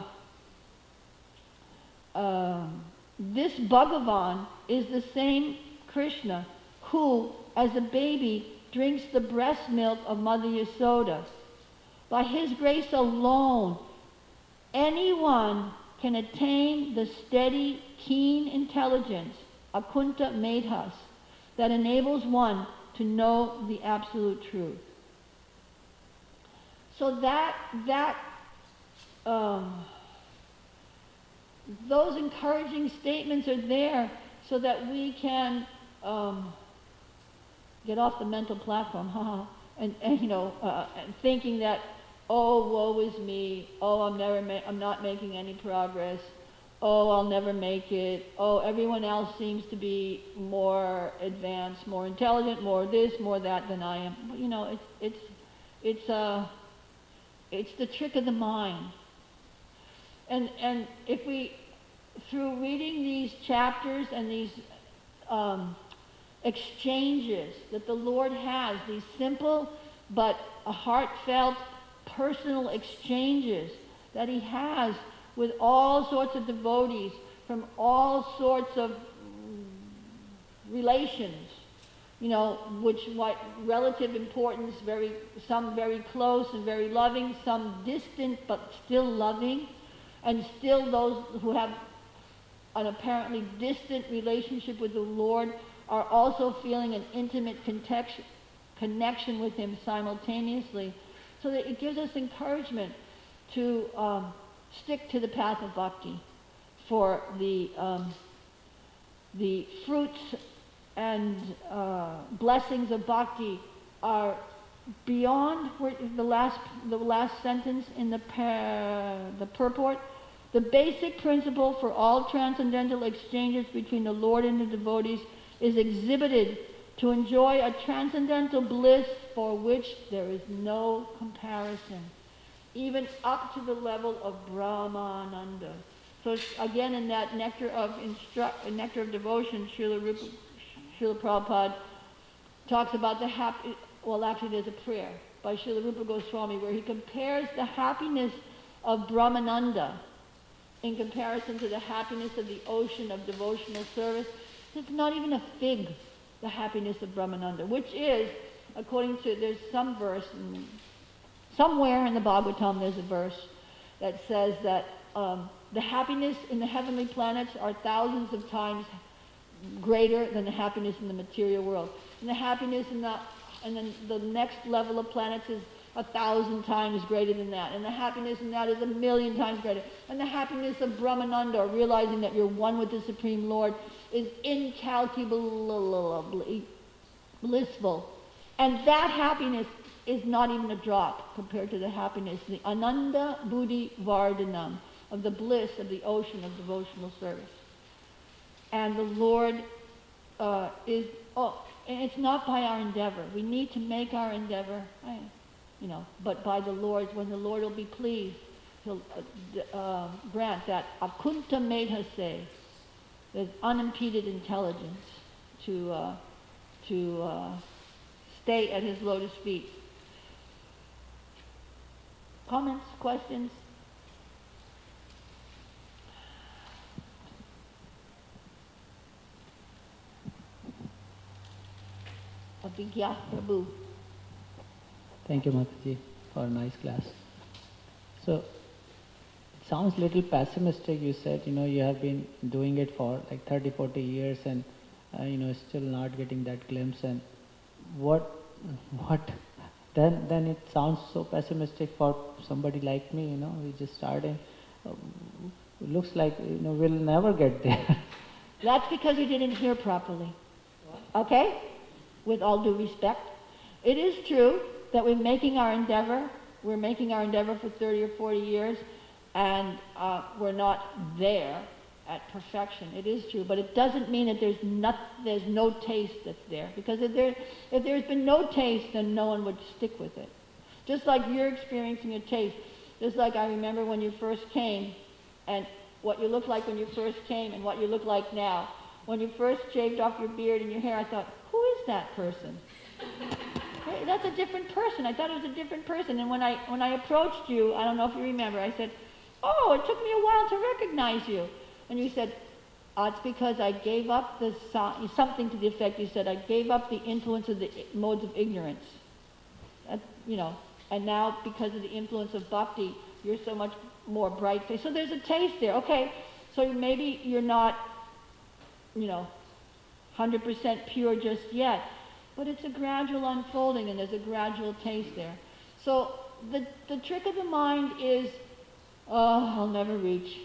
S1: uh, this Bhagavan is the same Krishna who, as a baby, drinks the breast milk of Mother Yasoda. By his grace alone, anyone can attain the steady, keen intelligence, akunta medhas, that enables one to know the absolute truth. So that, that, um, those encouraging statements are there so that we can um, get off the mental platform, haha, and, and you know, uh, and thinking that, oh, woe is me, oh, I'm never, ma- I'm not making any progress, oh, I'll never make it, oh, everyone else seems to be more advanced, more intelligent, more this, more that than I am. You know, it's, it's, it's, uh, it's the trick of the mind. And, and if we, through reading these chapters and these um, exchanges that the Lord has, these simple but heartfelt personal exchanges that he has with all sorts of devotees from all sorts of relations, you know, which what relative importance, very some very close and very loving, some distant but still loving, and still those who have an apparently distant relationship with the Lord are also feeling an intimate context, connection with him simultaneously. So that it gives us encouragement to um, stick to the path of bhakti, for the um, the fruits and uh, blessings of bhakti are beyond where the last the last sentence in the par, the purport. The basic principle for all transcendental exchanges between the Lord and the devotees is exhibited to enjoy a transcendental bliss for which there is no comparison, even up to the level of Brahmananda. So it's, again, in that nectar of instru- nectar of devotion, Srila, Rupa, Srila Prabhupada talks about the happy. Well, actually, there's a prayer by Srila Rupa Goswami where he compares the happiness of Brahmananda in comparison to the happiness of the ocean of devotional service, it's not even a fig, the happiness of Brahmananda, which is, according to, there's some verse, in, somewhere in the Bhagavatam there's a verse that says that um, the happiness in the heavenly planets are thousands of times greater than the happiness in the material world. And the happiness in the, and then the next level of planets is a thousand times greater than that. And the happiness in that is a million times greater. And the happiness of Brahmananda, realizing that you're one with the Supreme Lord, is incalculably blissful. And that happiness is not even a drop compared to the happiness, the Ananda Buddhi Vardhanam, of the bliss of the ocean of devotional service. And the Lord uh, is, oh, and it's not by our endeavor. We need to make our endeavor, you know, but by the Lord's, when the Lord will be pleased, He'll uh, uh, grant that akunta medhase, the unimpeded intelligence, to uh, to uh, stay at His lotus feet. Comments, questions? Abhigya Prabhu.
S3: Thank you, Mataji, for a nice class. So, it sounds a little pessimistic. You said, you know, you have been doing it for like thirty, forty years and, uh, you know, still not getting that glimpse. And what, what, then, then it sounds so pessimistic for somebody like me, you know, we just starting. Uh, looks like, you know, we'll never get there.
S1: That's because you didn't hear properly. Okay? With all due respect. It is true that we're making our endeavor, we're making our endeavor for thirty or forty years, and uh, we're not there at perfection. It is true, but it doesn't mean that there's not, there's no taste that's there. Because if there, if there's been no taste, then no one would stick with it. Just like you're experiencing a taste. Just like I remember when you first came, and what you looked like when you first came, and what you look like now. When you first shaved off your beard and your hair, I thought, who is that person? Hey, that's a different person. I thought it was a different person. And when I when I approached you, I don't know if you remember, I said, oh, it took me a while to recognize you. And you said, oh, it's because I gave up the, something to the effect, you said, I gave up the influence of the modes of ignorance. That, you know, and now because of the influence of bhakti, you're so much more bright-faced. So there's a taste there. Okay, so maybe you're not, you know, one hundred percent pure just yet, but it's a gradual unfolding and there's a gradual taste there. So the, the trick of the mind is, oh, I'll never reach.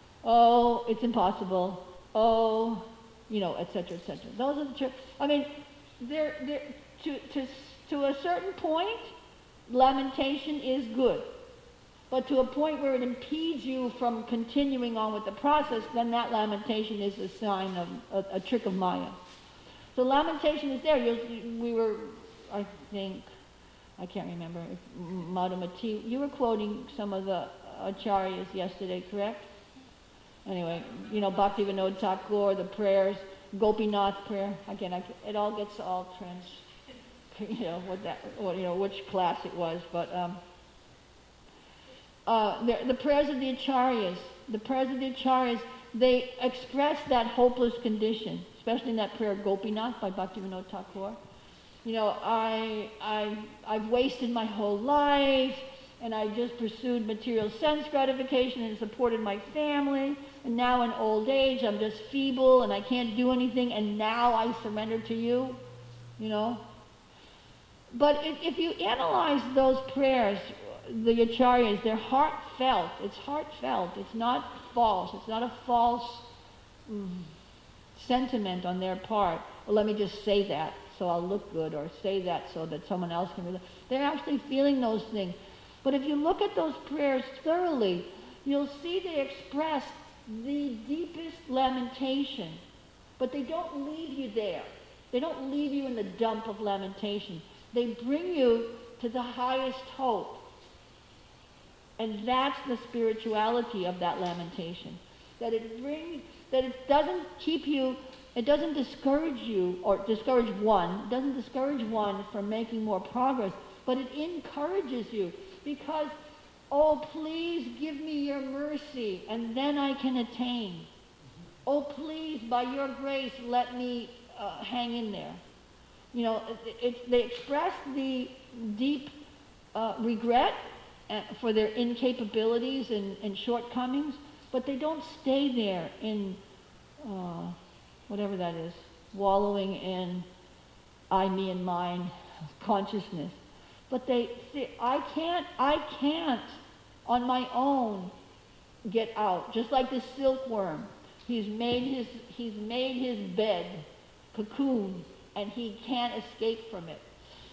S1: Oh, it's impossible. Oh, you know, et cetera, et cetera. Those are the tricks. I mean, they're, they're, to, to, to a certain point, lamentation is good. But to a point where it impedes you from continuing on with the process, then that lamentation is a sign of a, a trick of Maya. So lamentation is there. You'll, we were, I think, I can't remember, Madhumati, you were quoting some of the acharyas yesterday, correct? Anyway, you know, Bhaktivinoda Thakur, the prayers, Gopinath prayer. Again, I, it all gets all trans, you know, what that, or, you know, which class it was, but. Um, Uh, the, the prayers of the acharyas, the prayers of the acharyas, they express that hopeless condition, especially in that prayer Gopinath by Bhaktivinoda Thakur. You know, I, I, I've wasted my whole life, and I just pursued material sense gratification and supported my family, and now in old age I'm just feeble and I can't do anything, and now I surrender to you, you know. But if, if you analyze those prayers, the acharyas, they're heartfelt. It's heartfelt. It's not false. It's not a false mm, sentiment on their part. Well, let me just say that so I'll look good, or say that so that someone else can read. They're actually feeling those things. But if you look at those prayers thoroughly, you'll see they express the deepest lamentation. But they don't leave you there. They don't leave you in the dump of lamentation. They bring you to the highest hope. And that's the spirituality of that lamentation. That it brings, that it doesn't keep you, it doesn't discourage you, or discourage one, it doesn't discourage one from making more progress, but it encourages you. Because oh, please give me your mercy, and then I can attain. Oh, please, by your grace, let me uh, hang in there. You know, it, it, they express the deep uh, regret uh, for their incapabilities and, and shortcomings, but they don't stay there in uh, whatever that is, wallowing in I, me, and mine consciousness. But they say, I can't, I can't on my own get out. Just like the silkworm. He's made his, he's made his bed, cocoon, and he can't escape from it.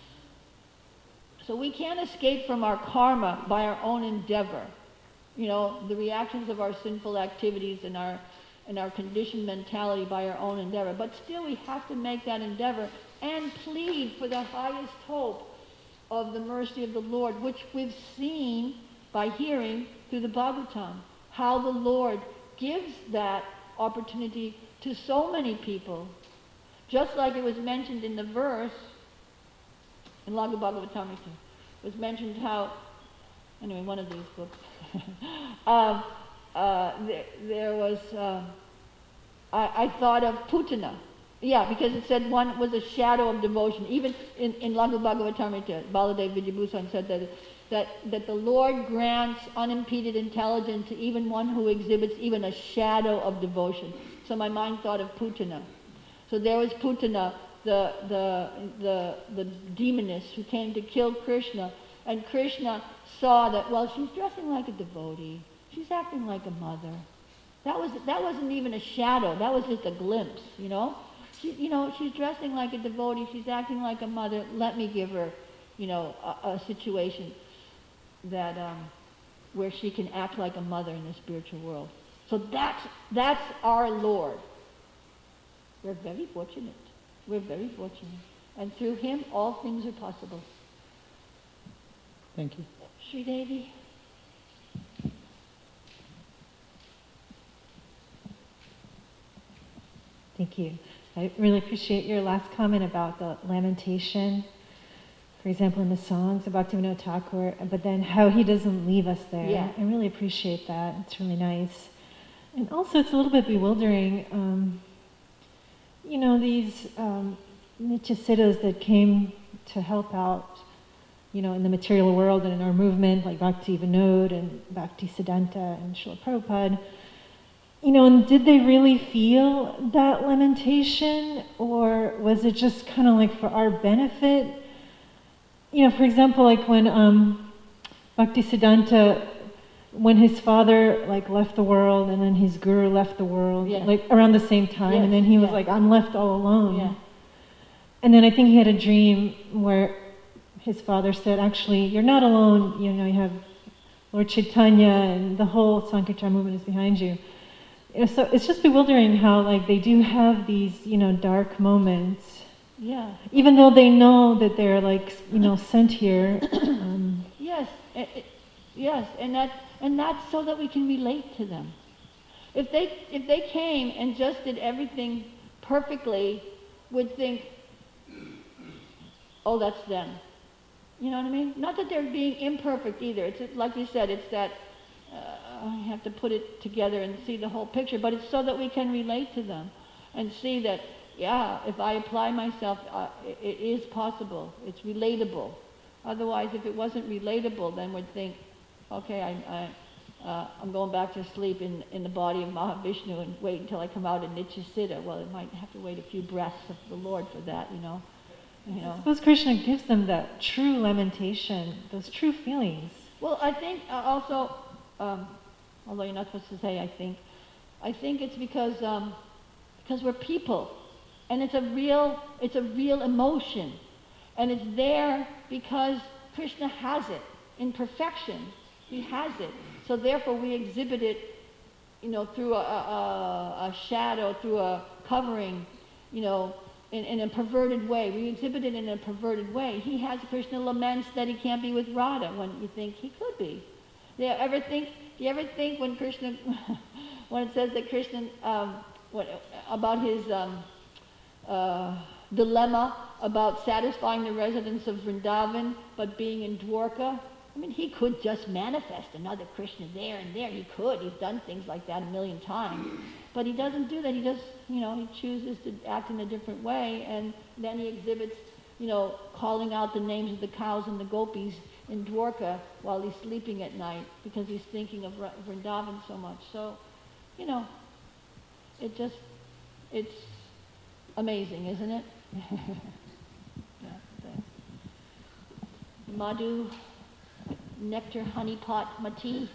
S1: So we can't escape from our karma by our own endeavor. You know, the reactions of our sinful activities and our, and our conditioned mentality by our own endeavor. But still we have to make that endeavor and plead for the highest hope of the mercy of the Lord, which we've seen by hearing through the Bhagavatam, how the Lord gives that opportunity to so many people. Just like it was mentioned in the verse, in Laghu Bhagavatam, it was mentioned how, anyway, one of these books, um, uh, there, there was, uh, I, I thought of Putana. Yeah, because it said one was a shadow of devotion. Even in, in Laghu Bhagavatamrita, Baladev Vidyabhushan said that, that that the Lord grants unimpeded intelligence to even one who exhibits even a shadow of devotion. So my mind thought of Putana. So there was Putana, the, the, the, the demoness who came to kill Krishna. And Krishna saw that, well, she's dressing like a devotee. She's acting like a mother. That, was, that wasn't even a shadow. That was just a glimpse, you know. She, you know, she's dressing like a devotee. She's acting like a mother. Let me give her, you know, a, a situation that um, where she can act like a mother in the spiritual world. So that's that's our Lord. We're very fortunate. We're very fortunate, and through Him, all things are possible.
S3: Thank you.
S1: Sri Devi.
S4: Thank you. I really appreciate your last comment about the lamentation, for example, in the songs about Bhaktivinoda Thakur, but then how he doesn't leave us there.
S1: Yeah.
S4: I really appreciate that. It's really nice. And also it's a little bit bewildering, um, you know, these um, Nityasiddhas that came to help out, you know, in the material world and in our movement, like Bhakti Vinod and Bhakti Siddhanta and Srila Prabhupada. You know, and did they really feel that lamentation, or was it just kind of like for our benefit? You know, for example, like when um, Bhakti Siddhanta, when his father like left the world, and then his guru left the world,
S1: yeah.
S4: like around the same time,
S1: Yes,
S4: and then he was
S1: yeah.
S4: like, "I'm left all alone."
S1: Yeah.
S4: And then I think he had a dream where his father said, "Actually, you're not alone. You know, you have Lord Chaitanya, and the whole Sankirtan movement is behind you." You know, so it's just bewildering how like they do have these, you know, dark moments.
S1: Yeah.
S4: Even though they know that they're like, you know, sent here. Um,
S1: Yes. It, it, yes, and that and that's so that we can relate to them. If they if they came and just did everything perfectly, we'd think, oh, that's them. You know what I mean? Not that they're being imperfect either. It's like you said. It's that. Uh, I have to put it together and see the whole picture, but it's so that we can relate to them and see that, yeah, if I apply myself, uh, it, it is possible. It's relatable. Otherwise, if it wasn't relatable, then we'd think, okay, I, I, uh, I'm going back to sleep in, in the body of Mahavishnu and wait until I come out in Nityasiddha. Well, it might have to wait a few breaths of the Lord for that, you know. You know.
S4: I suppose Krishna gives them that true lamentation, those true feelings.
S1: Well, I think uh, also, um, although you're not supposed to say I think, I think it's because um, because we're people, and it's a real it's a real emotion, and it's there because Krishna has it in perfection. He has it, so therefore we exhibit it, you know, through a, a, a shadow, through a covering, you know, in, in a perverted way. We exhibit it in a perverted way. He has Krishna laments that he can't be with Radha when you think he could be. Do you ever think? Do you ever think when Krishna, when it says that Krishna, um, what, about his um, uh, dilemma about satisfying the residents of Vrindavan but being in Dwarka? I mean, he could just manifest another Krishna there and there. He could. He's done things like that a million times. But he doesn't do that. He just, you know, he chooses to act in a different way, and then he exhibits, you know, calling out the names of the cows and the gopis in Dwarka while he's sleeping at night because he's thinking of Vrindavan so much. So, you know, it just, it's amazing, isn't it? Yeah, thanks. Madhu, nectar, honey pot, mati.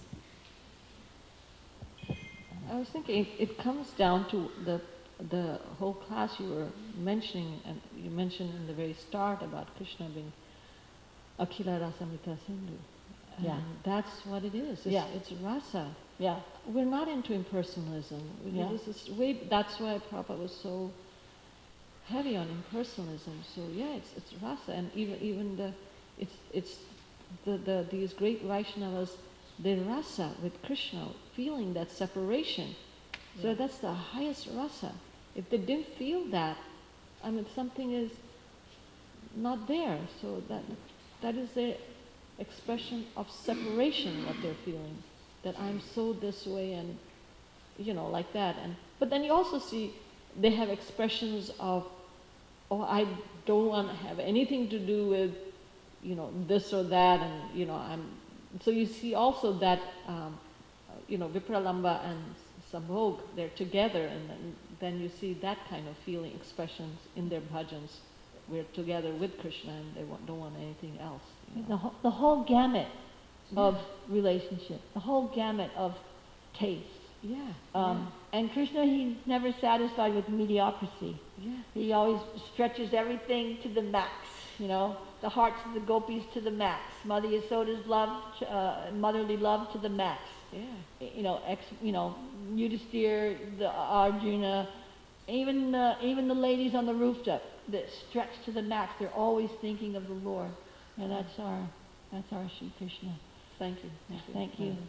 S5: I was thinking, it comes down to the the whole class you were mentioning, and you mentioned in the very start about Krishna being Akhila Rasamrita Sindhu. And
S1: Yeah.
S5: that's what it is. It's,
S1: Yeah.
S5: it's rasa.
S1: Yeah,
S5: We're not into impersonalism. We-
S1: Yeah.
S5: This is way, that's why Prabhupada was so heavy on impersonalism. So yeah, it's it's rasa, and even even the it's it's the, the these great Vaishnavas, they rasa with Krishna, feeling that separation. So
S1: Yeah.
S5: that's the highest rasa. If they didn't feel that, I mean, something is not there. So that that is their expression of separation, what they're feeling. That I'm so this way, and you know, like that. And but then you also see they have expressions of, oh, I don't want to have anything to do with, you know, this or that, and you know, I'm. So you see also that, um, you know, Vipralamba and Sambhog, they're together, and then, then you see that kind of feeling expressions in their bhajans. We're together with Krishna, and they want, don't want anything else. You know?
S1: the whole, the whole gamut of relationship, the whole gamut of taste.
S5: Yeah.
S1: Um, And Krishna, he's never satisfied with mediocrity.
S5: yeah.
S1: He always stretches everything to the max, you know, the hearts of the gopis to the max, Mother Yasoda's love, uh, motherly love to the max.
S5: Yeah.
S1: You know, ex, you know, Yudhisthira, the Arjuna, even uh, even the ladies on the rooftop that stretch to the max. They're always thinking of the Lord, and that's our that's our Sri Krishna.
S5: Thank you.
S1: Yeah, thank you.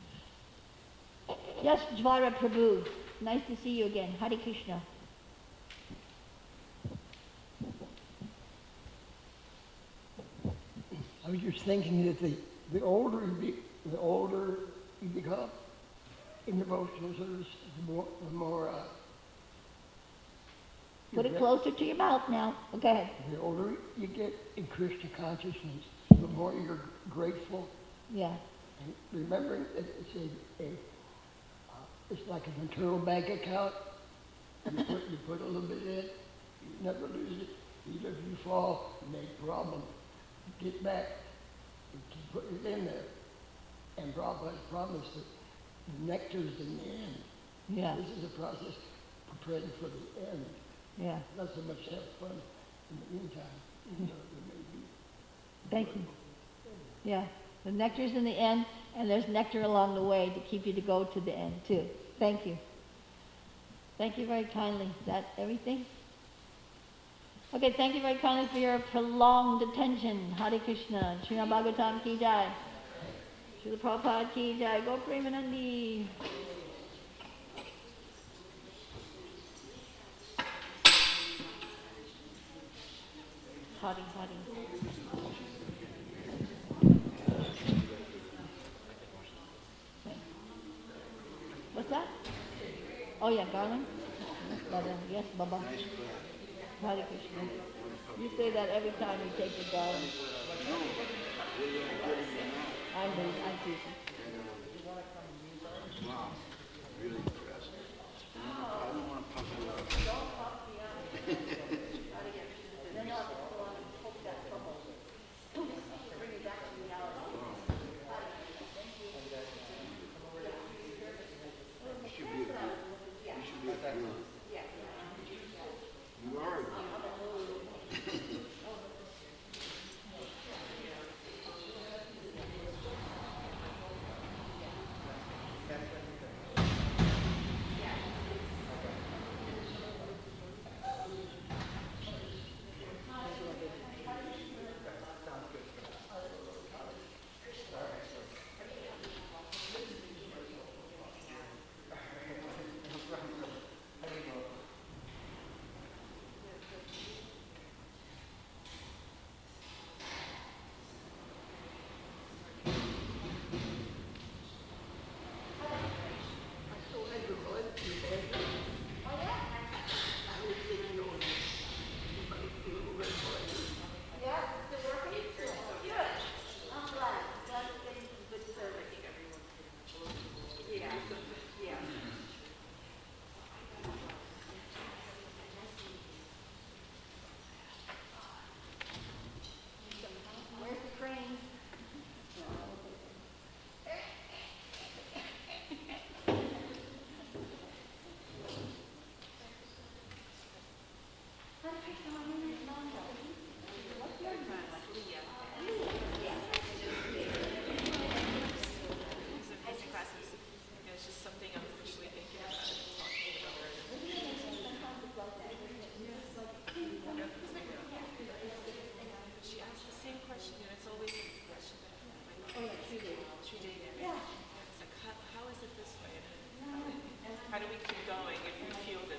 S1: Yes, Jvara Prabhu. Nice to see you again. Hare Krishna.
S6: I was just thinking that the, the older you be, the older you become in devotional service, the more, the more uh,
S1: Put it
S6: you're-
S1: closer to your mouth now. Go ahead.
S6: The older you get in Krishna consciousness, the more you're grateful.
S1: Yeah.
S6: And remembering that it's a, a uh, it's like an internal bank account. You put, you put a little bit in, you never lose it. Even if you fall, you make problem. Get back and keep putting it in there. And Prabhupada promised that the nectar's in the end.
S1: Yeah.
S6: This is a process preparing for the end.
S1: Yeah.
S6: Not so much to have fun in the meantime. You know, there may be
S1: Thank you. Yeah. The nectar's in the end, and there's nectar along the way to keep you to go to the end, too. Thank you. Thank you very kindly. Is that everything? Okay, thank you very kindly for your prolonged attention. Hare Krishna. Srimad Bhagavatam ki jai. Srila Prabhupada ki jai. Go Premanandi. Hare Hare. What's that? Oh yeah, garland. Yes, Baba. Yes, Baba. Hare Krishna. You say that every time you take the garland. I'm I'm teasing.
S7: how do we keep going if we feel